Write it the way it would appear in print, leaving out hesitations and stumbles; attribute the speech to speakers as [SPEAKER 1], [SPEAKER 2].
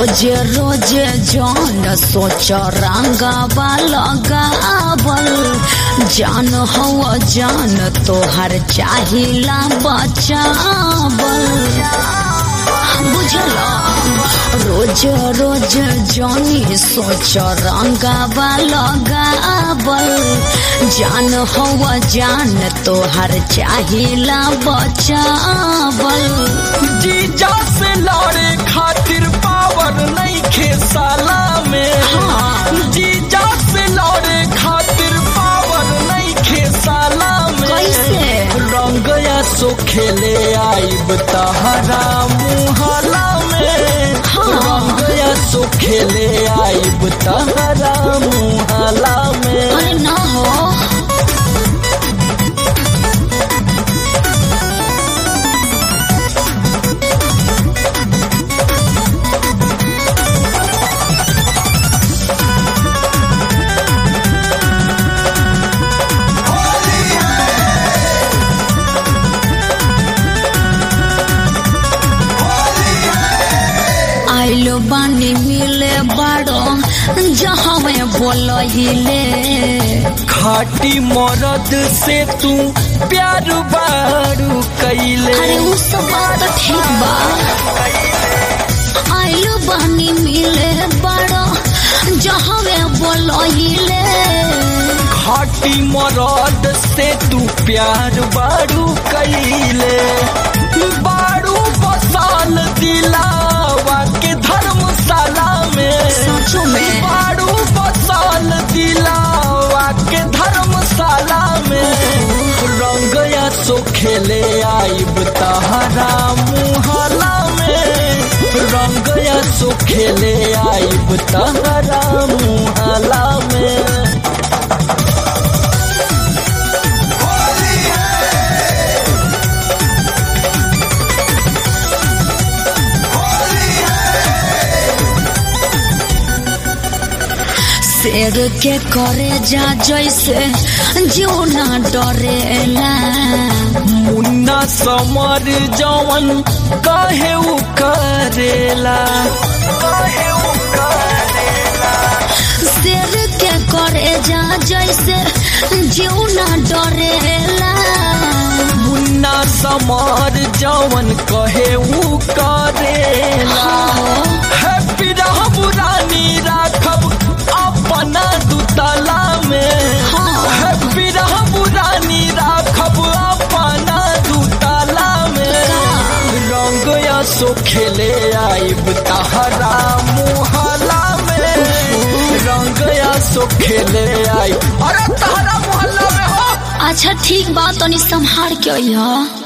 [SPEAKER 1] रोजे रोजे जान सोच रंगावा लगावल जान हवा जान तोहर चाहिला बचावल बुझला रोज रोज जानी सोच रंगावा लगावल जान हवा जान तोहर चाहिला बचावल
[SPEAKER 2] जीजा से लड़े खातिर पावर नहीं खेसाला में जीजा से लड़े खातिर पावर नहीं खेसाला में
[SPEAKER 1] कैसे
[SPEAKER 2] रंगया सो खेले आइब तहरा मुहला में रंगया सो खेले आइब तहरा मुहला में
[SPEAKER 1] अरे ना हो आइलो बानी मिले बड़ो जहाँ में बोलहिले
[SPEAKER 2] खाटी मरद से तू प्यार बारू कैले
[SPEAKER 1] अरे उस बात ठीक बा आइलो बानी मिले बड़ो जहाँ में बोलहिले
[SPEAKER 2] खाटी मरद से तू प्यार बारू कैले बारू बसाल दिलावा के धर्मशाला में
[SPEAKER 1] सचो में
[SPEAKER 2] बारू बसाल दिलावा के धर्मशाला में रंगया सो खेले आइब तहरा मुहला में रंगया सो खेले आइब तहरा मुहला में
[SPEAKER 1] शेर के करे जा जैसे जीव ना डरेला
[SPEAKER 2] मुन्ना समर जवन कहे उ करेला
[SPEAKER 1] शेर के करे जा जैसे जीव ना डरेला
[SPEAKER 2] मुन्ना समर जवन कहे उ करेला हैप्पी रहब रानी राखब अपना दुतला में हैप्पी रहब रानी राखब अपना दुतला में रंगया सो खेले आइब तहरा मुहला में रंगया सो खेले आइब अरे तहरा मुहल्ला में हो
[SPEAKER 1] अच्छा ठीक बात तनी संभाल के अइहा।